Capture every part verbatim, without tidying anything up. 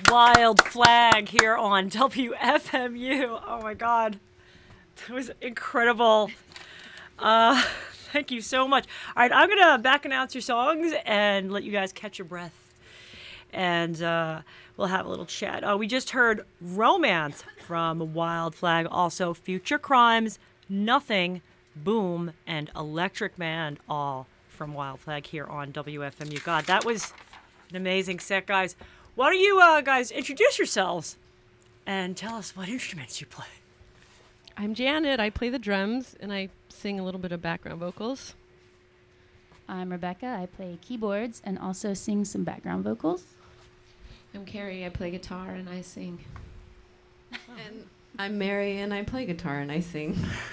Wild Flag here on W F M U. Oh my God, that was incredible. Uh, thank you so much. All right, I'm gonna back announce your songs and let you guys catch your breath, and uh, we'll have a little chat. Uh, we just heard Romance from Wild Flag, also Future Crimes, Nothing, Boom, and Electric Man, all from Wild Flag here on W F M U. God, that was an amazing set, guys. Why don't you uh, guys introduce yourselves and tell us what instruments you play? I'm Janet. I play the drums and I sing a little bit of background vocals. I'm Rebecca. I play keyboards and also sing some background vocals. I'm Carrie. I play guitar and I sing. And I'm Mary, and I play guitar and I sing.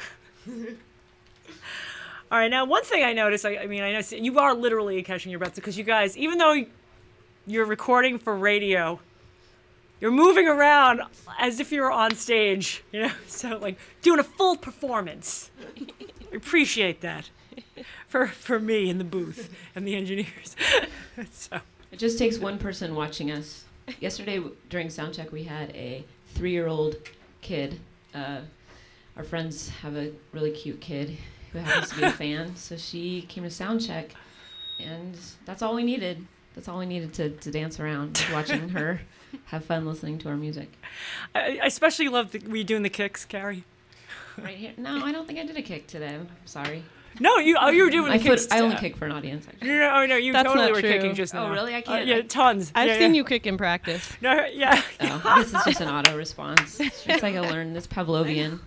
All right, now one thing I noticed, I, I mean, I know you are literally catching your breath because you guys, even though you're recording for radio, you're moving around as if you were on stage, you know, so like doing a full performance. I appreciate that for for me in the booth and the engineers. So it just takes one person watching us. Yesterday w- during soundcheck, we had a three-year-old kid. Uh, our friends have a really cute kid who happens to be a fan, so she came to soundcheck, and that's all we needed. That's all we needed to, to dance around, watching her have fun listening to our music. I, I especially love the, were you doing the kicks, Carrie? Right here? No, I don't think I did a kick today. I'm sorry. No, you oh, you were doing I the kicks. Foot, I only kick for an audience, actually. No, no, no, you That's totally not were true. kicking just now. Oh, really? I can't. Uh, yeah, I, tons. I've yeah, seen yeah. you kick in practice. No, yeah. oh, I guess it's just an auto response. It's just like I learned this Pavlovian.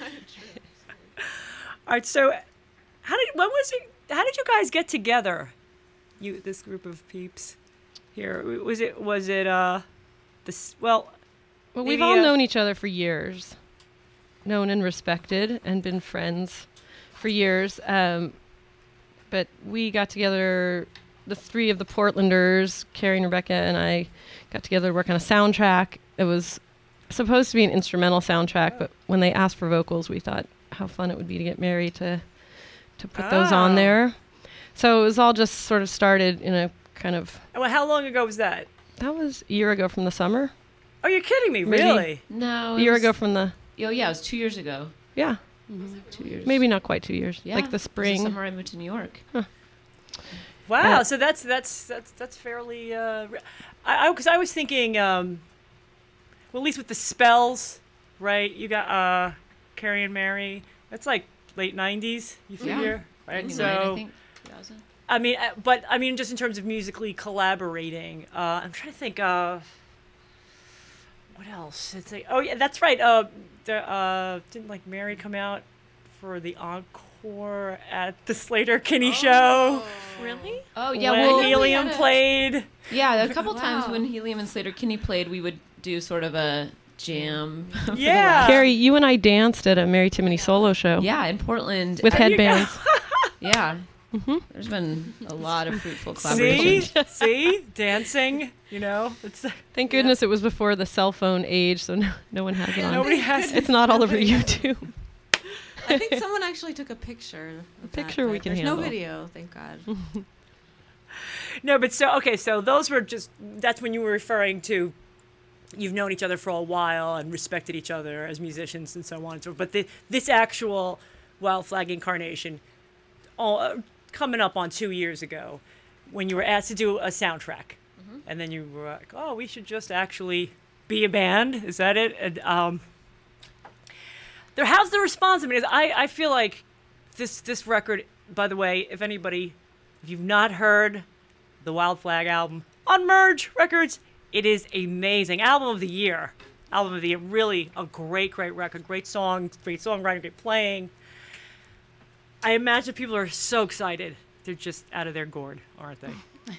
All right, so how did when was it? How did you guys get together? You this group of peeps here. Was it was it uh this well? Well, we've maybe, all uh, known each other for years, known and respected, and been friends for years. Um, but we got together, the three of the Portlanders, Carrie and Rebecca and I, got together to work on a soundtrack. It was supposed to be an instrumental soundtrack, but when they asked for vocals, we thought how fun it would be to get Mary to to put those Oh. on there. So it was all just sort of started in a kind of, Well, how long ago was that? that was a year ago from the summer. Oh, you're kidding me, Maybe. really? No. A it year was- ago from the, Oh, yeah, it was two years ago. yeah, Two years. maybe not quite two years, Yeah. like the it was spring. The summer I moved to New York. Wow. Yeah. So that's that's that's that's fairly. Uh, re- I because I, I was thinking, um, well, at least with the spells, right? You got uh, Carrie and Mary. That's like late nineties. You Yeah. figure, right? ninety-nine, So I think. two thousand. I mean, uh, but I mean, just in terms of musically collaborating, uh, I'm trying to think of what else. It's like, oh yeah, that's right. Uh, the, uh, didn't like Mary come out for the encore at the Slater Kinney show Really? Oh, yeah. when well, Helium we had a- played? Yeah, a couple times Wow. when Helium and Slater Kinney played, we would do sort of a jam. for the Yeah. last- Carrie, you and I danced at a Mary Timony solo show Yeah, in Portland. with Uh, you headbands. Yeah. Mhm. There's been a lot of fruitful See, collaboration. see, dancing. You know, it's Thank goodness it was before the cell phone age, so no, no one has it on. nobody has. It's not all over YouTube. I think someone actually took a picture. Of picture that, we but can There's handle. no video, thank God. No, but so okay, so those were just. That's when you were referring to. You've known each other for a while and respected each other as musicians and so on and so forth. But the, this actual Wild Flag incarnation, all, uh, coming up on two years ago, when you were asked to do a soundtrack, and then you were like, "Oh, we should just actually be a band." Is that it? And um, there, how's the response? I mean, is- I I feel like this this record. By the way, if anybody, if you've not heard the Wild Flag album on Merge Records, it is amazing. Album of the year. Album of the year. Really a great, great record. Great songs, great songwriting, great playing. I imagine people are so excited. They're just out of their gourd, aren't they?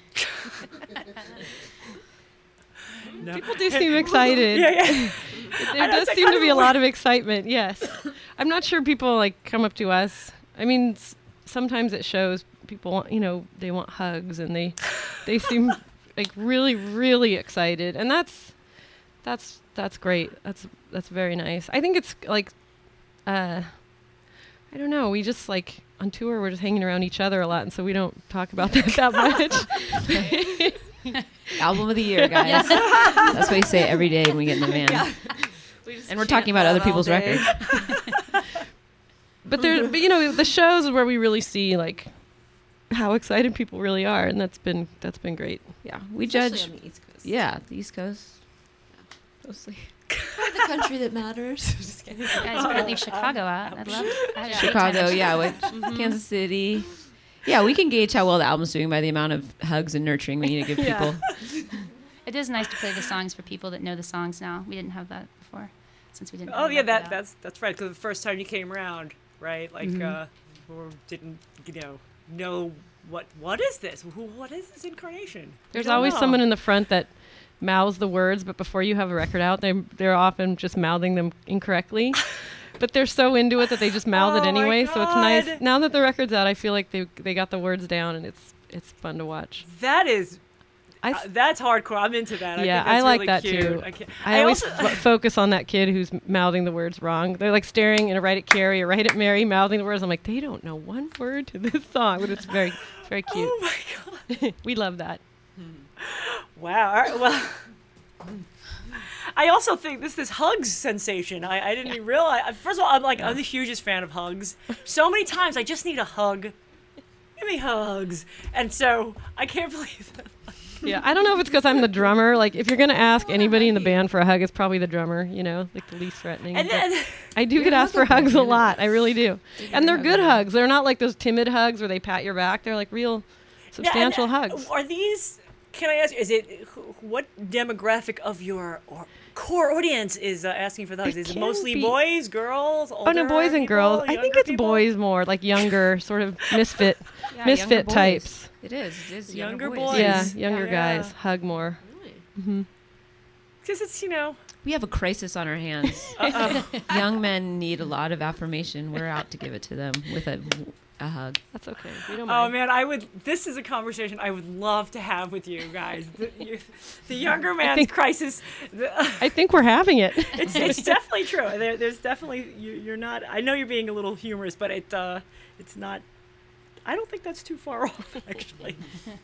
No. People do seem excited. Yeah, yeah. There I know, does it's like seem kind to of be a weird. lot of excitement, yes. I'm not sure people like come up to us. I mean, s- sometimes it shows people want, you know, they want hugs and they they seem like really really excited. And that's that's that's great. That's that's very nice. I think it's like uh I don't know, we just like on tour we're just hanging around each other a lot and so we don't talk about that that much. Album of the year, guys. That's what we say every day when we get in the van. Yeah. And we're talking about other people's records. But there, but you know, the shows is where we really see like how excited people really are, and that's been that's been great. Yeah, we Especially judge. on the East Coast. Yeah, the East Coast. Mostly. We're the country that matters. Just kidding. You guys better leave Chicago out. I'd love I had a great Chicago, time. yeah, with Kansas City. Yeah, we can gauge how well the album's doing by the amount of hugs and nurturing we need to give Yeah. people. It is nice to play the songs for people that know the songs now. We didn't have that before, since we didn't. Oh have yeah, Rock It that Out. that's that's right. Because the first time you came around, right? Like, Mhm. uh, or didn't you know know what what is this? Who, what is this incarnation? We There's don't always know. someone in the front that mouths the words, but before you have a record out, they they're often just mouthing them incorrectly. But they're so into it that they just mouth Oh it my anyway. So it's nice. God. Now that the record's out, I feel like they they got the words down, and it's it's fun to watch. That is. I Uh, that's hardcore. I'm into that. Yeah, I, think that's I like really that cute. too. I, can't- I, always also, f- focus on that kid who's mouthing the words wrong. They're like staring and right at Carrie or right at Mary, mouthing the words. I'm like, they don't know one word to this song, but it's very, it's very cute. oh my god! We love that. Wow. All right, well, I also think this this hugs sensation. I, I didn't even realize. First of all, I'm like I'm the hugest fan of hugs. So many times I just need a hug. Give me hugs. And so I can't believe that. Yeah, I don't know if it's because I'm the drummer. Like, if you're gonna ask anybody in the band for a hug, it's probably the drummer. You know, like the least threatening. And but then I do get asked for hugs a lot. I really do, and they're hug good them. hugs. They're not like those timid hugs where they pat your back. They're like real, substantial Yeah, and, uh, hugs. Are these? Can I ask? Is it wh- what demographic of your or core audience is uh, asking for the hugs? It Is it can mostly be- boys, girls? Oh no, older boys and people, girls. I think younger it's people? boys more, like younger, sort of misfit, Yeah, younger misfit boys. types. It is. It is Younger younger, boys. boys. Yeah, Yeah. younger Yeah. guys hug more. Really? Hmm. Because it's you know. We have a crisis on our hands. Uh, Young men need a lot of affirmation. We're out to give it to them with a, a hug. That's okay. We don't Oh mind. man, I would. This is a conversation I would love to have with you guys. The, you, the younger man's think- crisis. The, I think we're having it. it's, it's definitely true. There, there's definitely you, you're not. I know you're being a little humorous, but it uh, it's not. I don't think that's too far off, actually.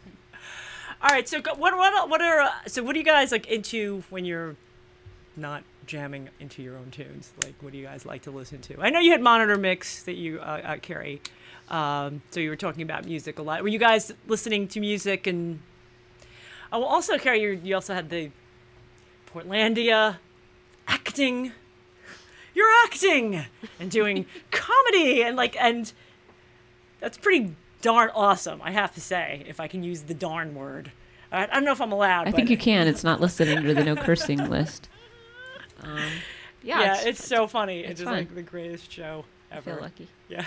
All right. So go- what what what are uh, so what are you guys like into when you're not jamming into your own tunes? Like, what do you guys like to listen to? I know you had Monitor Mix that you uh, uh, carry. Um, so you were talking about music a lot. Were you guys listening to music and? Oh, well, also, Carrie, you, you also had the Portlandia acting. You're acting and doing comedy and like and that's pretty darn awesome. I have to say, if I can use the darn word. I, I don't know if I'm allowed. I but think you can. It's not listed under the no cursing list. Um, yeah, Yeah, it's, it's, so funny. It's, it's just fun. like the greatest show I ever. feel lucky. Yeah.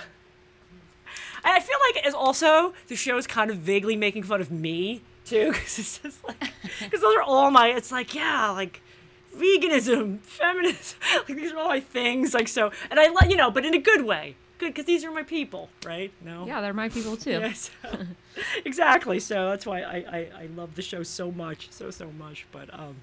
And I feel like it's also the show is kind of vaguely making fun of me too, because it's just like because those are all my. It's like yeah, like veganism, feminism, like these are all my things. Like so, and I let you know, but in a good way, good because these are my people, right? No. Yeah, they're my people too. Yeah, so, exactly. So that's why I, I I love the show so much, so so much. But um.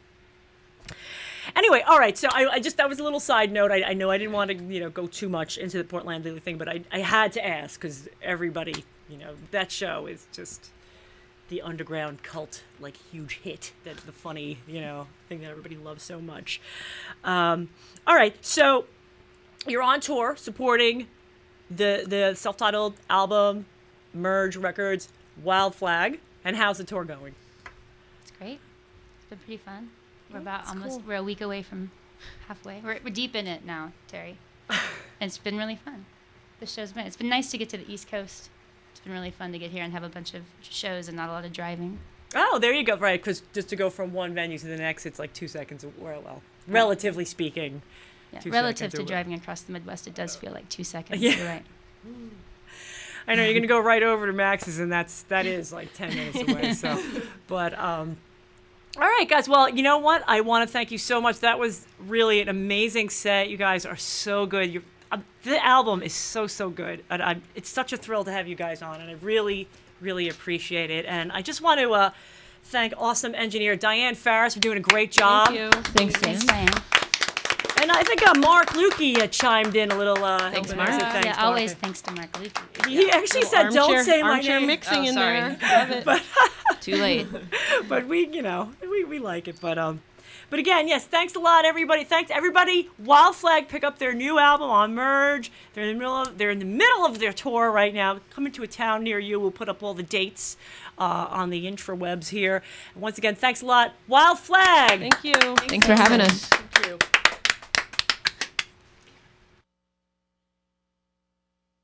Anyway, all right. So I, I just that was a little side note. I, I know I didn't want to you know go too much into the Portland Daily thing, but I I had to ask because everybody you know that show is just the underground cult like huge hit. That's the funny you know thing that everybody loves so much. Um, all right, so you're on tour supporting the the self-titled album, Merge Records, Wild Flag, and how's the tour going? It's great. It's been pretty fun. We're Yeah, about that's almost cool. we're a week away from halfway. We're we're deep in it now, Terry. And it's been really fun. The show's been it's been nice to get to the East Coast. It's been really fun to get here and have a bunch of shows and not a lot of driving. Oh, there you go. Right, because just to go from one venue to the next, it's like two seconds. Well, well relatively speaking. Yeah, Two relative seconds or to what- driving across the Midwest, it does feel like two seconds. Yeah. You're right. I know you're gonna go right over to Max's, and that's that is like ten minutes away. So, but um, all right, guys. Well, you know what? I want to thank you so much. That was really an amazing set. You guys are so good. You, um, the album is so so good, and I'm, it's such a thrill to have you guys on, and I really really appreciate it. And I just want to uh, thank awesome engineer Diane Farris for doing a great job. Thank you. Thanks, Sam. Thanks, Diane. And I think uh, Mark Lukey uh, chimed in a little. Uh, Thanks, helping Mark. us. So Uh, thanks, yeah, Mark. always thanks to Mark Lukey. He actually Little said, "Don't armchair- say my armchair name." mixing Oh, in sorry. there. Love it. But Too late. But we, you know, we, we like it. But um, but again, yes, thanks a lot, everybody. Thanks everybody. Wild Flag pick up their new album on Merge. They're in the middle of they're in the middle of their tour right now. Coming to a town near you. We'll put up all the dates uh, on the intrawebs here. And once again, thanks a lot, Wild Flag. Thank you. Thanks for having us.